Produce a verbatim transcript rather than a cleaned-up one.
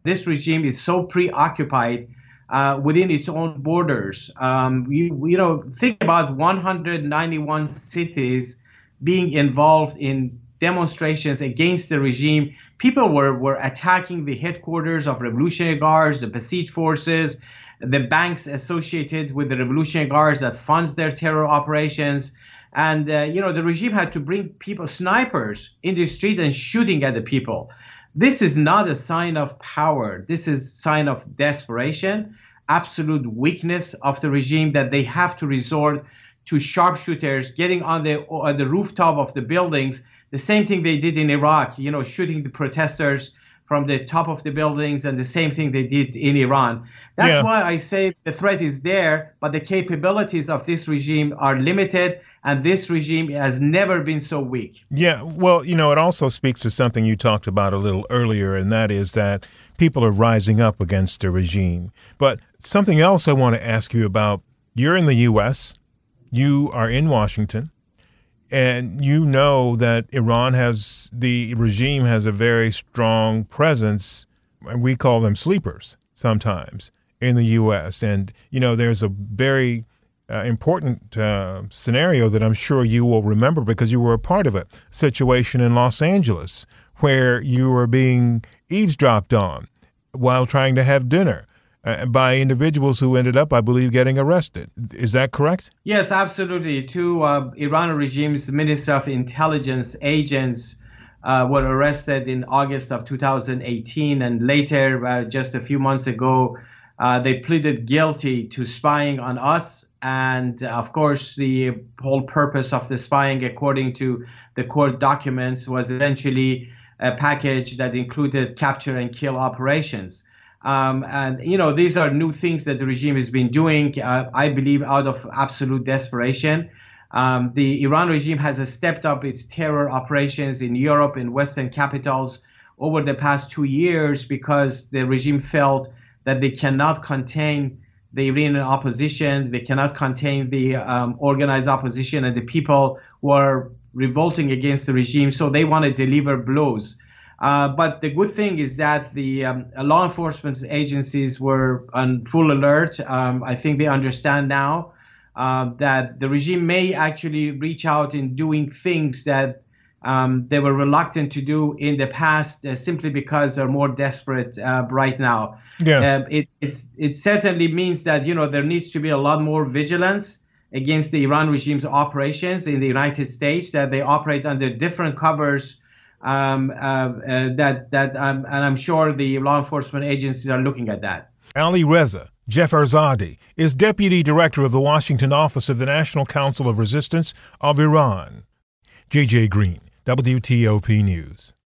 This regime is so preoccupied uh, within its own borders. Um, you, you know, think about one hundred ninety-one cities being involved in demonstrations against the regime. People were, were attacking the headquarters of Revolutionary Guards, the Basij forces, the banks associated with the Revolutionary Guards that funds their terror operations. And, uh, you know, the regime had to bring people, snipers, in the street and shooting at the people. This is not a sign of power. This is a sign of desperation, absolute weakness of the regime, that they have to resort to sharpshooters getting on the, on the rooftop of the buildings. The same thing they did in Iraq, you know, shooting the protesters from the top of the buildings, and the same thing they did in Iran. That's Yeah. why I say the threat is there, but the capabilities of this regime are limited, and this regime has never been so weak. Yeah, well, you know, it also speaks to something you talked about a little earlier, and that is that people are rising up against the regime. But something else I want to ask you about, you're in the U S, you are in Washington, and you know that Iran has, the regime has a very strong presence, and we call them sleepers sometimes, in the U S. And, you know, there's a very uh, important uh, scenario that I'm sure you will remember because you were a part of it, situation in Los Angeles where you were being eavesdropped on while trying to have dinner uh, by individuals who ended up, I believe, getting arrested. Is that correct? Yes, absolutely. Two uh, Iran regime's Minister of Intelligence agents uh, were arrested in August of two thousand eighteen, and later, uh, just a few months ago, uh, they pleaded guilty to spying on us. And uh, of course, the whole purpose of the spying, according to the court documents, was eventually a package that included capture and kill operations. Um, and, you know, these are new things that the regime has been doing, uh, I believe, out of absolute desperation. Um, the Iran regime has stepped up its terror operations in Europe, in Western capitals, over the past two years because the regime felt that they cannot contain the Iranian opposition, they cannot contain the um, organized opposition and the people who are revolting against the regime, so they want to deliver blows. Uh, but the good thing is that the um, law enforcement agencies were on full alert. Um, I think they understand now uh, that the regime may actually reach out in doing things that um, they were reluctant to do in the past uh, simply because they're more desperate uh, right now. Yeah. Uh, it, it's, it certainly means that, you know, there needs to be a lot more vigilance against the Iran regime's operations in the United States, that they operate under different covers. Um, uh, uh, that that um, and I'm sure the law enforcement agencies are looking at that. Ali Reza Jafarzadeh is Deputy Director of the Washington Office of the National Council of Resistance of Iran. J J Green, W T O P News.